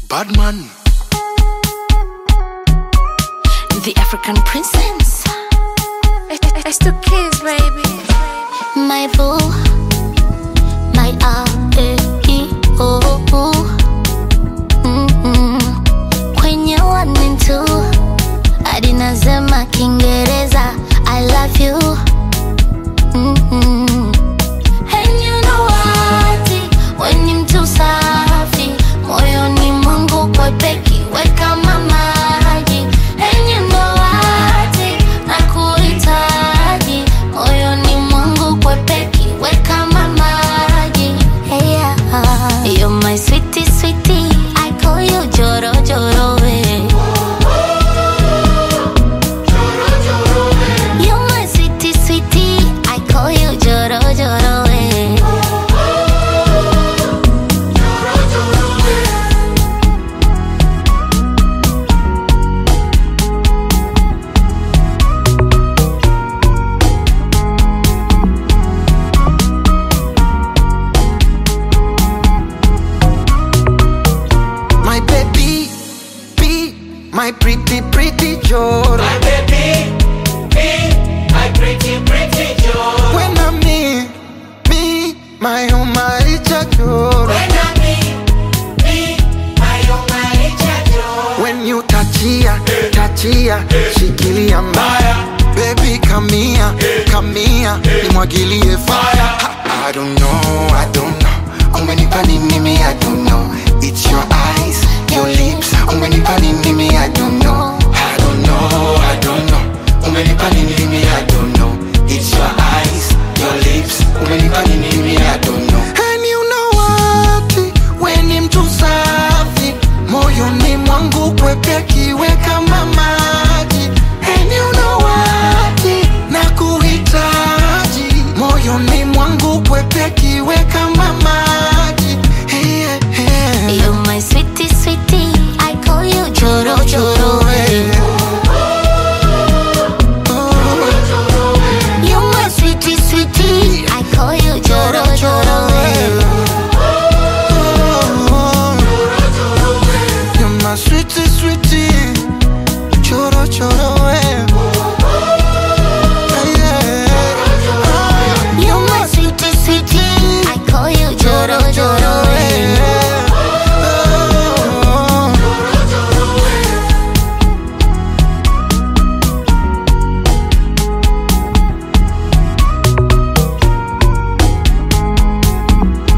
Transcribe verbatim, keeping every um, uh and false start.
Badman, the African princess. It's the kids, baby. My boo, my A, E, I, O, U. Mm-mm. Kwenye one and two, hadi nasema Kiingereza I love you. Mm-mm. And you know what? When ni mtu safi, moyoni mwangu kwa peki weka mamaji. And you know what? Nakuhitaji, moyoni mwangu kwa peki weka mamaji. Hey, yeah. You're my sweetie, sweetie, I call you Joro, Joro, eh. You're my sweetie, sweetie, I call you Joro, Joro, eh. my baby, be my pretty, pretty Joro. My baby, me, my pretty, pretty Joro. When I'm me, me, my oh my Joro. When I'm me, me, my oh my Joro. When you touchia, touchia, shikilia mbaya. Baby, come here, come here, nimwagilie fire. I don't know, I don't